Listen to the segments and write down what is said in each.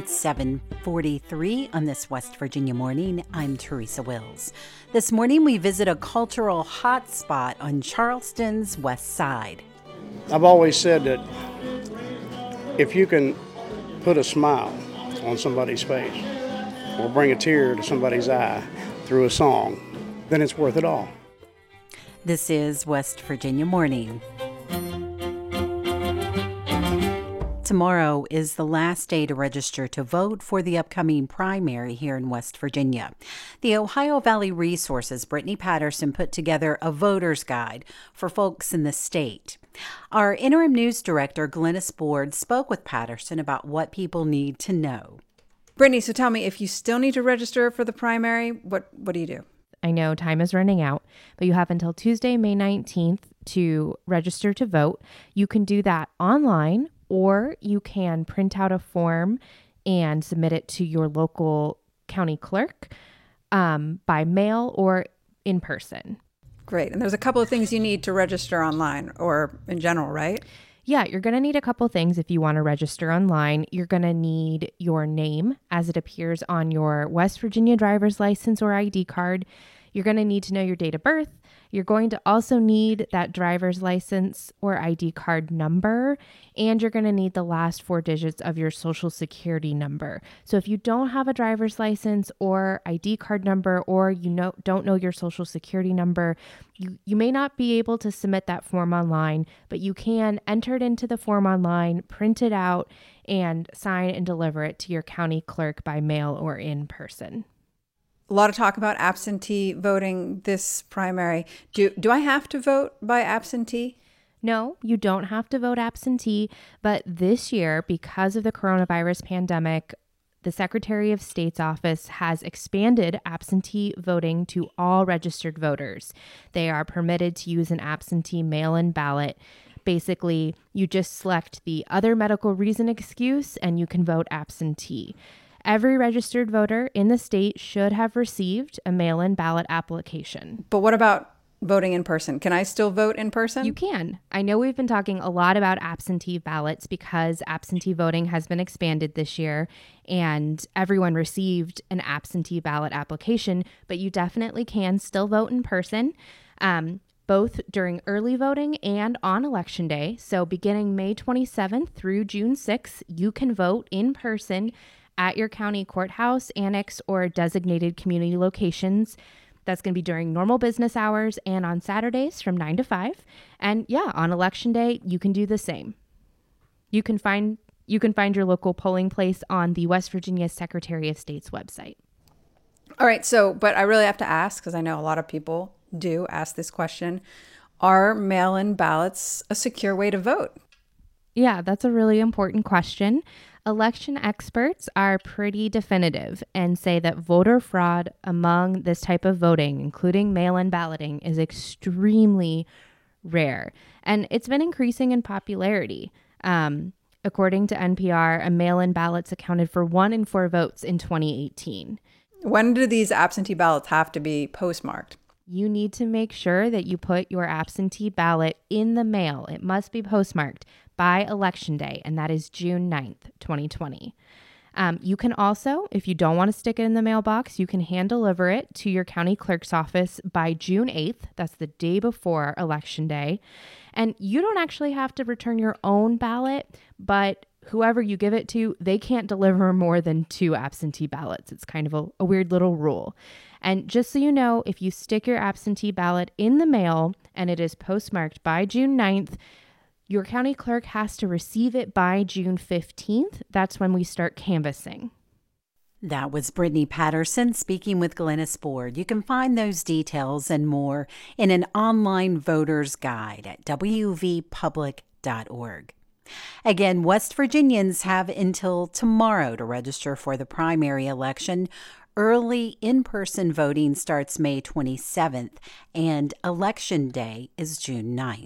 It's 7:43 on this West Virginia morning. I'm Teresa Wills. This morning we visit a cultural hotspot on Charleston's west side. I've always said that if you can put a smile on somebody's face or bring a tear to somebody's eye through a song, then it's worth it all. This is West Virginia Morning. Tomorrow is the last day to register to vote for the upcoming primary here in West Virginia. The Ohio Valley Resources, Brittany Patterson, put together a voter's guide for folks in the state. Our interim news director, Glennis Board, spoke with Patterson about what people need to know. Brittany, so tell me, if you still need to register for the primary, what do you do? I know time is running out, but you have until Tuesday, May 19th to register to vote. You can do that online, or you can print out a form and submit it to your local county clerk by mail or in person. Great. And there's a couple of things you need to register online or in general, right? Yeah, you're going to need a couple things if you want to register online. You're going to need your name as it appears on your West Virginia driver's license or ID card. You're going to need to know your date of birth. You're going to also need that driver's license or ID card number, and you're going to need the last 4 digits of your social security number. So if you don't have a driver's license or ID card number, or don't know your social security number, you may not be able to submit that form online, but you can enter it into the form online, print it out, and sign and deliver it to your county clerk by mail or in person. A lot of talk about absentee voting this primary. Do I have to vote by absentee? No, you don't have to vote absentee, but this year, because of the coronavirus pandemic, the Secretary of State's office has expanded absentee voting to all registered voters. They are permitted to use an absentee mail-in ballot. Basically, you just select the other medical reason excuse and you can vote absentee. Every registered voter in the state should have received a mail-in ballot application. But what about voting in person? Can I still vote in person? You can. I know we've been talking a lot about absentee ballots because absentee voting has been expanded this year and everyone received an absentee ballot application, but you definitely can still vote in person, both during early voting and on Election Day. So beginning May 27th through June 6th, you can vote in person at your county courthouse, annex, or designated community locations. That's going to be during normal business hours and on Saturdays from 9 to 5. And yeah, on Election Day, you can do the same. You can find your local polling place on the West Virginia Secretary of State's website. All right, but I really have to ask, because I know a lot of people do ask this question, are mail-in ballots a secure way to vote? Yeah, that's a really important question. Election experts are pretty definitive and say that voter fraud among this type of voting, including mail-in balloting, is extremely rare. And it's been increasing in popularity. According to NPR, mail-in ballots accounted for 1 in 4 votes in 2018. When do these absentee ballots have to be postmarked? You need to make sure that you put your absentee ballot in the mail. It must be postmarked by Election Day, and that is June 9th, 2020. You can also, if you don't want to stick it in the mailbox, you can hand deliver it to your county clerk's office by June 8th. That's the day before Election Day. And you don't actually have to return your own ballot, but whoever you give it to, they can't deliver more than 2 absentee ballots. It's kind of a weird little rule. And just so you know, if you stick your absentee ballot in the mail and it is postmarked by June 9th, your county clerk has to receive it by June 15th. That's when we start canvassing. That was Brittany Patterson speaking with Glennis Board. You can find those details and more in an online voter's guide at wvpublic.org. Again, West Virginians have until tomorrow to register for the primary election. Early in-person voting starts May 27th, and Election Day is June 9th.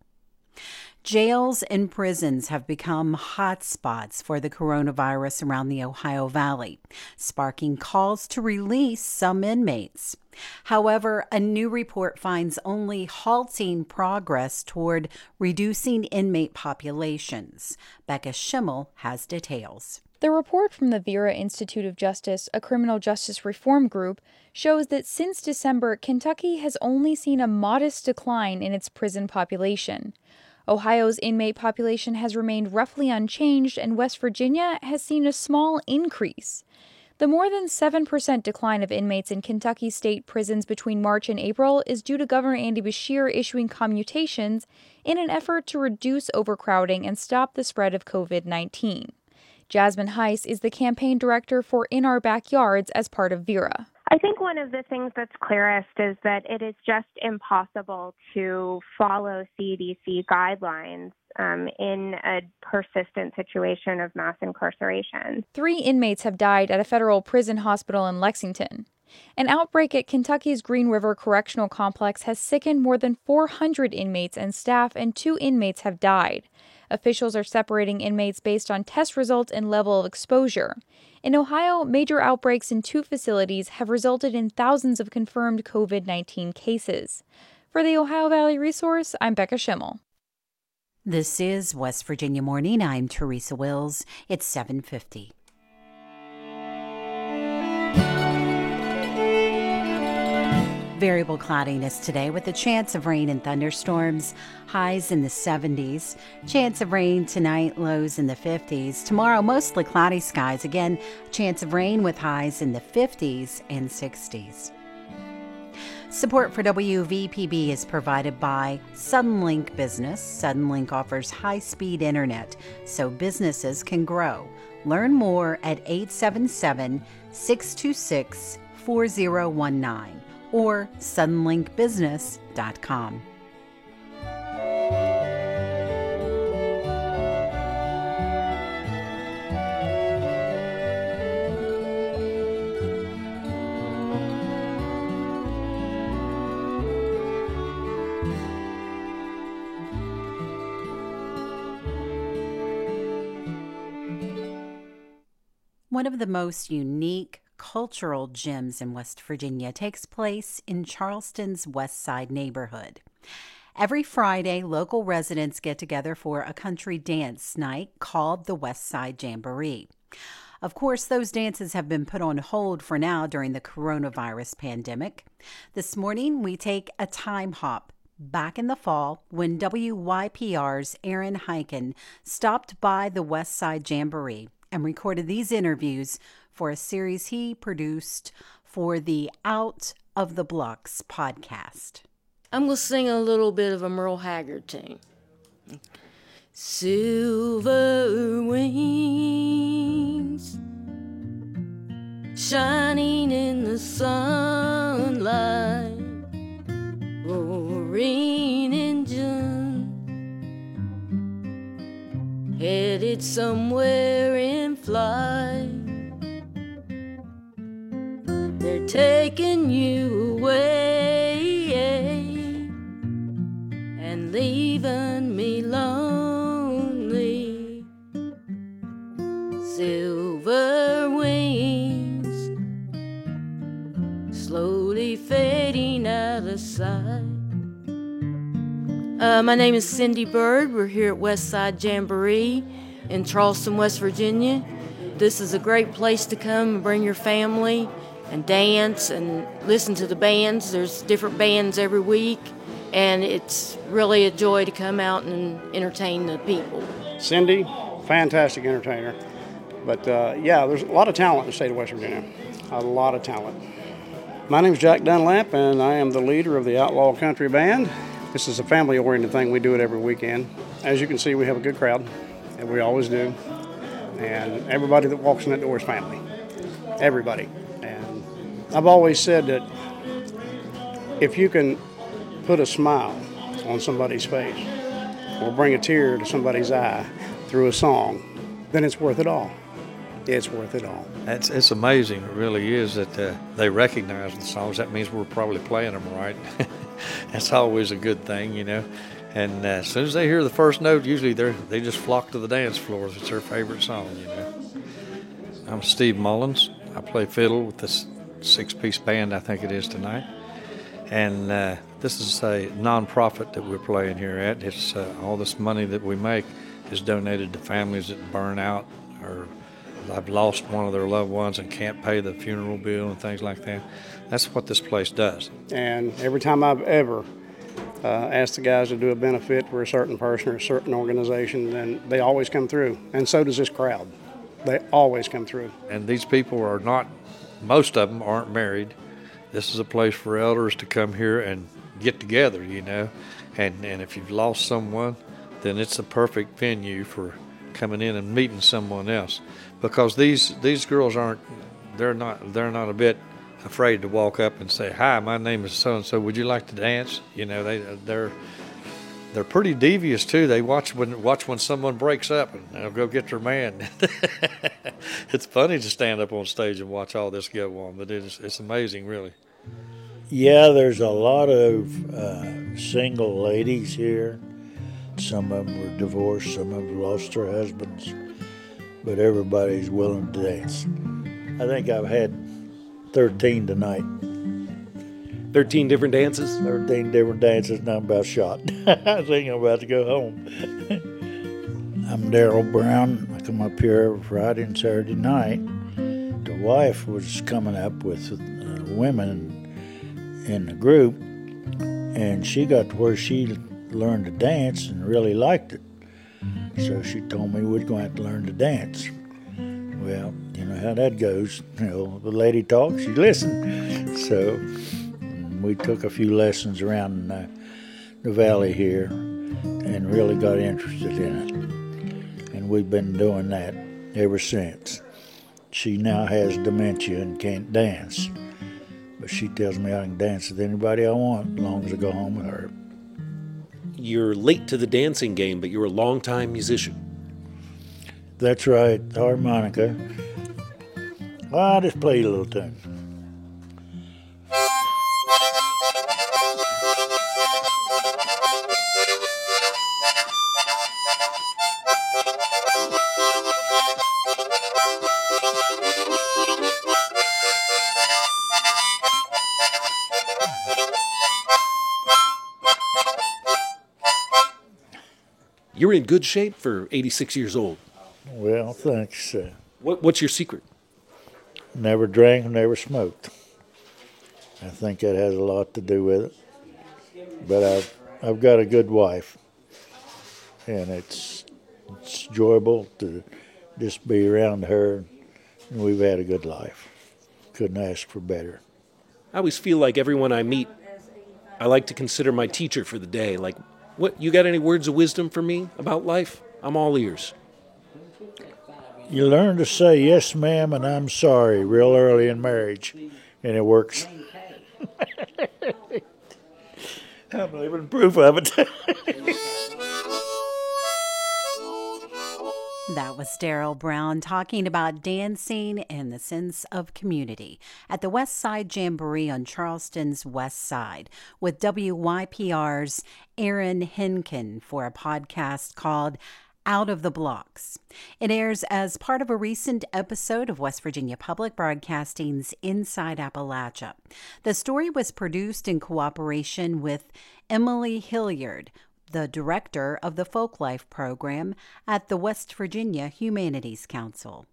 Jails and prisons have become hotspots for the coronavirus around the Ohio Valley, sparking calls to release some inmates. However, a new report finds only halting progress toward reducing inmate populations. Becca Schimmel has details. The report from the Vera Institute of Justice, a criminal justice reform group, shows that since December, Kentucky has only seen a modest decline in its prison population. Ohio's inmate population has remained roughly unchanged, and West Virginia has seen a small increase. The more than 7% decline of inmates in Kentucky state prisons between March and April is due to Governor Andy Beshear issuing commutations in an effort to reduce overcrowding and stop the spread of COVID-19. Jasmine Heiss is the campaign director for In Our Backyards as part of Vera. I think one of the things that's clearest is that it is just impossible to follow CDC guidelines in a persistent situation of mass incarceration. 3 inmates have died at a federal prison hospital in Lexington. An outbreak at Kentucky's Green River Correctional Complex has sickened more than 400 inmates and staff, and 2 inmates have died. Officials are separating inmates based on test results and level of exposure. In Ohio, major outbreaks in 2 facilities have resulted in thousands of confirmed COVID-19 cases. For the Ohio Valley Resource, I'm Becca Schimmel. This is West Virginia Morning. I'm Teresa Wills. It's 7:50. Variable cloudiness today with a chance of rain and thunderstorms, highs in the 70s. Chance of rain tonight, lows in the 50s. Tomorrow, mostly cloudy skies. Again, chance of rain with highs in the 50s and 60s. Support for WVPB is provided by Suddenlink Business. Suddenlink offers high-speed internet so businesses can grow. Learn more at 877-626-4019. or suddenlinkbusiness.com. One of the most unique cultural gems in West Virginia takes place in Charleston's West Side neighborhood. Every Friday, local residents get together for a country dance night called the West Side Jamboree. Of course, those dances have been put on hold for now during the coronavirus pandemic. This morning, we take a time hop back in the fall when WYPR's Aaron Hyken stopped by the West Side Jamboree and recorded these interviews for a series he produced for the Out of the Blocks podcast. I'm going to sing a little bit of a Merle Haggard tune. Silver wings shining in the sunlight, roaring engine headed somewhere in flight. They're taking you away and leaving me lonely. Silver wings slowly fading out of sight. My name is Cindy Bird. We're here at West Side Jamboree in Charleston, West Virginia. This is a great place to come and bring your family and dance and listen to the bands. There's different bands every week, and it's really a joy to come out and entertain the people. Cindy, fantastic entertainer. But there's a lot of talent in the state of West Virginia. A lot of talent. My name is Jack Dunlap, and I am the leader of the Outlaw Country Band. This is a family-oriented thing. We do it every weekend. As you can see, we have a good crowd, and we always do. And everybody that walks in that door is family. Everybody. And I've always said that if you can put a smile on somebody's face or bring a tear to somebody's eye through a song, then it's worth it all. It's worth it all. It's amazing. It really is that they recognize the songs. That means we're probably playing them right. That's always a good thing, you know. And as soon as they hear the first note, usually they just flock to the dance floor. It's their favorite song, you know. I'm Steve Mullins. I play fiddle with this 6-piece band, I think it is tonight. And this is a nonprofit that we're playing here at. It's all this money that we make is donated to families that burn out or I've lost one of their loved ones and can't pay the funeral bill and things like that. That's what this place does. And every time I've ever asked the guys to do a benefit for a certain person or a certain organization, then they always come through. And so does this crowd. They always come through. And these people are not, most of them aren't married. This is a place for elders to come here and get together, you know. And if you've lost someone, then it's a perfect venue for coming in and meeting someone else. Because these girls they're not a bit afraid to walk up and say, "Hi, my name is so and so. Would you like to dance?" You know, they're pretty devious too. They watch when someone breaks up and they'll go get their man. It's funny to stand up on stage and watch all this go on, but it's amazing, really. Yeah, there's a lot of single ladies here. Some of them were divorced, some of them lost their husbands, but everybody's willing to dance. I think I've had 13 tonight. 13 different dances? 13 different dances, and I'm about shot. I think I'm about to go home. I'm Darrell Brown. I come up here every Friday and Saturday night. The wife was coming up with women in the group, and she got to where she learned to dance and really liked it. So she told me we'd go out to learn to dance. Well, you know how that goes. You know, the lady talks, you listen. So we took a few lessons around the valley here and really got interested in it. And we've been doing that ever since. She now has dementia and can't dance. But she tells me I can dance with anybody I want as long as I go home with her. You're late to the dancing game, but you're a longtime musician. That's right, the harmonica. Well, I'll just play you a little tune. You're in good shape for 86 years old. Well, thanks. What's your secret? Never drank, never smoked. I think that has a lot to do with it. But I've got a good wife, and it's enjoyable to just be around her, and we've had a good life. Couldn't ask for better. I always feel like everyone I meet, I like to consider my teacher for the day. Like, what, you got any words of wisdom for me about life? I'm all ears. You learn to say yes, ma'am, and I'm sorry real early in marriage, and it works. I'm living proof of it. That was Darrell Brown talking about dancing and the sense of community at the West Side Jamboree on Charleston's West Side with WYPR's Aaron Henkin for a podcast called Out of the Blocks. It airs as part of a recent episode of West Virginia Public Broadcasting's Inside Appalachia. The story was produced in cooperation with Emily Hilliard, the director of the Folklife program at the West Virginia Humanities Council.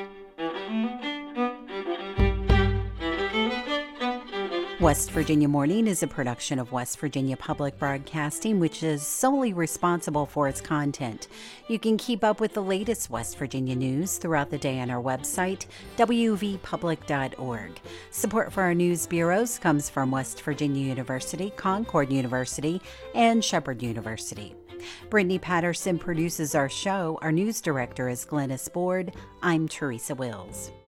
West Virginia Morning is a production of West Virginia Public Broadcasting, which is solely responsible for its content. You can keep up with the latest West Virginia news throughout the day on our website, wvpublic.org. Support for our news bureaus comes from West Virginia University, Concord University, and Shepherd University. Brittany Patterson produces our show. Our news director is Glennis Board. I'm Teresa Wills.